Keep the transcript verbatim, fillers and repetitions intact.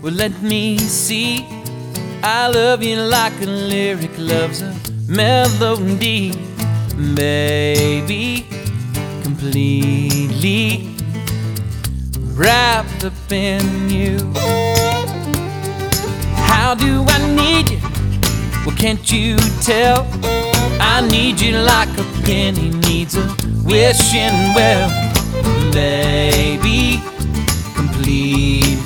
Well, let me see. I love you like a lyric loves a melody, baby, completely wrapped up in you. How do I need you? Well, can't you tell? I need you like a penny needs a wishing well, baby, complete.